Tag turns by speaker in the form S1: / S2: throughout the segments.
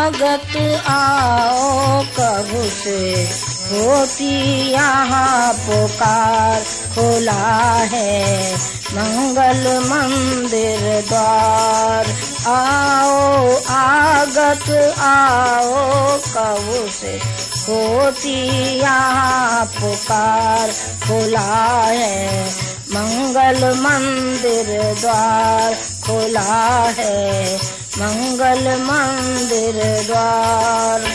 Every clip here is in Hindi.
S1: आगत आओ कब से होती यहाँ पुकार, खुला है मंगल मंदिर द्वार। आओ आगत आओ कब से होती यहाँ पुकार, खुला है मंगल मंदिर द्वार, खुला है मंगल मंदिर द्वार।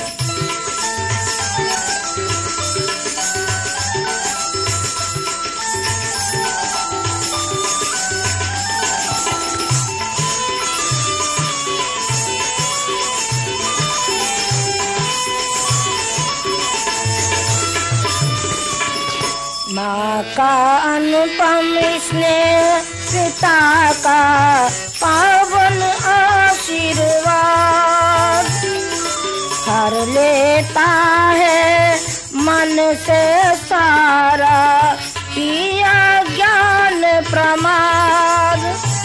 S1: माँ का अनुपम स्नेह, पिता का पावन आशीर्वाद, हर लेता है मन से सारा किया ज्ञान प्रमाद।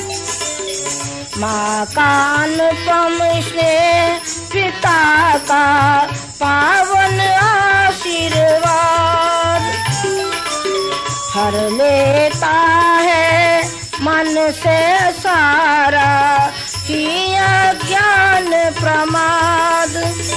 S1: माँ का अनुपम स्नेह, पिता का पावन आशीर्वाद, हर लेता है मन से सारा किया ज्ञान प्रमाद।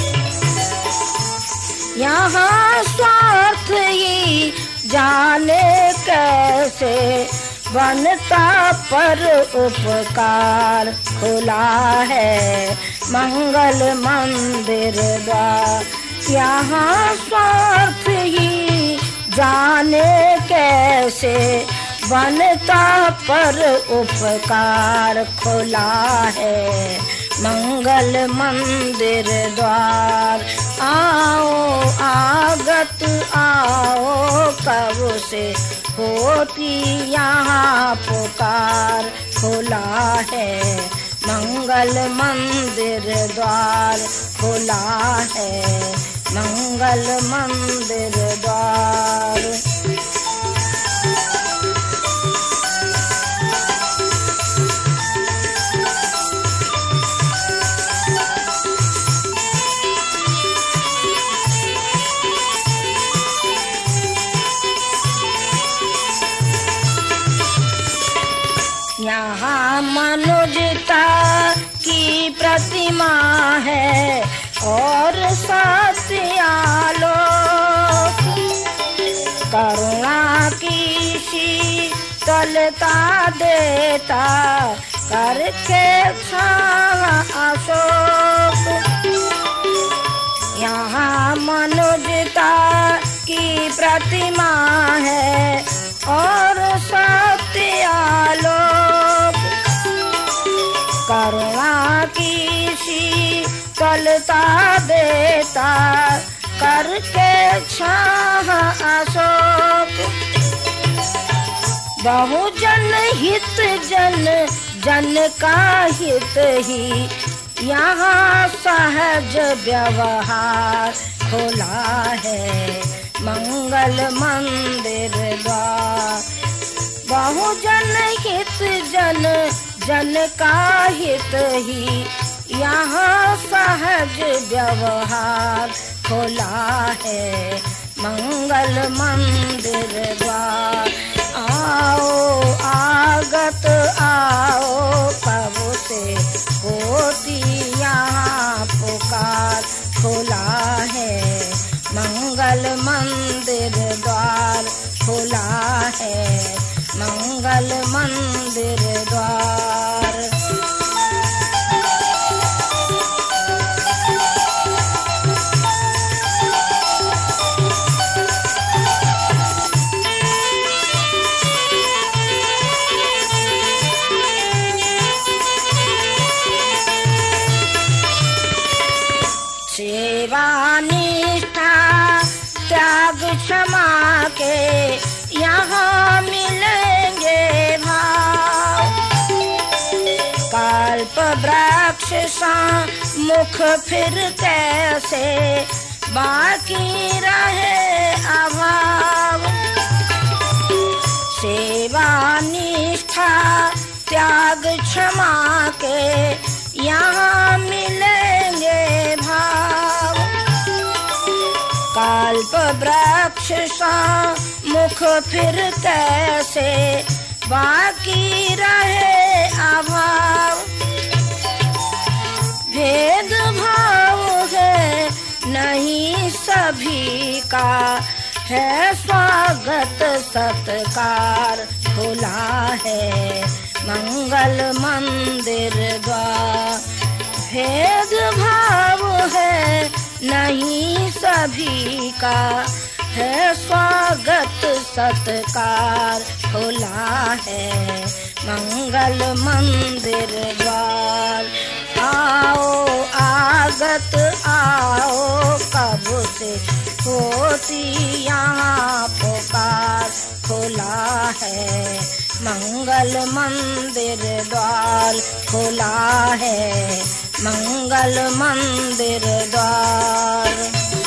S1: यहाँ स्वार्थ ही जाने कैसे बनता पर उपकार, खुला है मंगल मंदिर द्वार। यहाँ स्वार्थ ही जाने कैसे बनता पर उपकार, खुला है मंगल मंदिर द्वार। आओ आगत आओ कब से होती यहाँ पुकार, खुला है मंगल मंदिर द्वार, खुला है मंगल मंदिर द्वार। यहाँ मनुजता की प्रतिमा है और सत्यालोक, करुणा की शीतलता देता करके अशोक। यहाँ मनुजता की प्रतिमा है और सत्यालोक, करुणा की शीतलता देता करके छाह अशोक। बहुजन हित जन जन का हित ही यहाँ सहज व्यवहार, खुला है मंगल मंदिर द्वार। बहुजन हित जन जन का हित ही यहाँ सहज व्यवहार, खुला है मंगल मंदिर द्वार। आओ आगत आओ कब से होती यहाँ पुकार, खुला है मंगल मंदिर द्वार, खुला है मंगल मंदिर द्वार। सेवा निष्ठा त्याग क्षमा के यहाँ मिलेंगे भाव, कल्प वृक्ष सा मुख फिर कैसे बाकी रहे अभाव। सेवा निष्ठा त्याग क्षमा के यहाँ मिलेंगे भाव, वृक्ष सा मुख फिर कैसे बाकी रहे अभाव। भेद भाव है नहीं सभी का, है स्वागत सत्कार खुला है मंगल मंदिर द्वार। भेद भाव है नहीं सभी का, है स्वागत सत्कार खुला है मंगल मंदिर द्वार। आओ आगत आओ कब से होती यहाँ पुकार खुला है मंगल मंदिर द्वार खुला है मंगल मंदिर द्वार।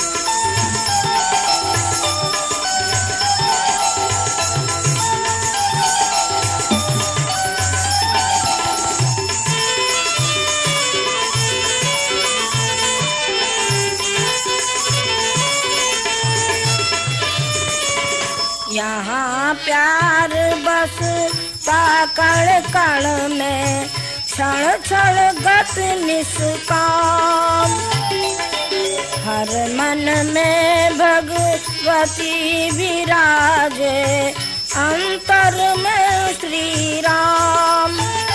S1: यहाँ प्यार बस कण कण में, क्षण क्षण गत निष्काम। हर मन में भगवती विराजे, अंतर में श्री राम।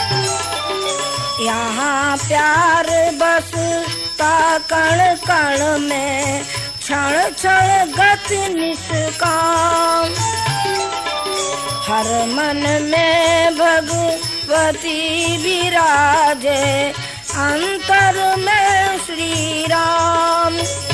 S1: यहाँ प्यार बस कण कण में, क्षण क्षण गत निष्काम। हर मन में भगवती विराजे, अंतर में श्री राम।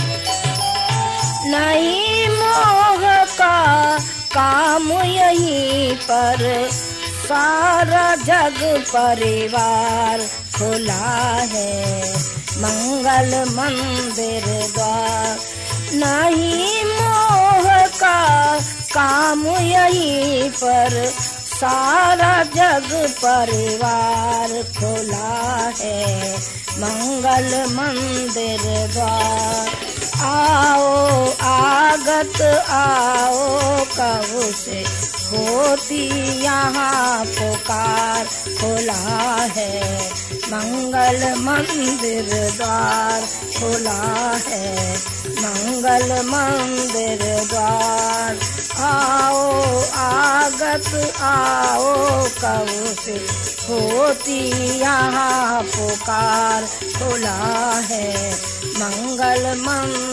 S1: नहीं मोह का काम यहीं पर, सारा जग परिवार खुला है मंगल मंदिर द्वार। नहीं मोह का काम यहीं पर, सारा जग परिवार खुला है मंगल मंदिर द्वार। आओ आगत आओ कब से होती यहाँ पुकार खुला है मंगल मंदिर द्वार खुला है मंगल मंदिर द्वार। आओ आगत आओ कब से होती यहाँ पुकार खुला है मंगल मंदिर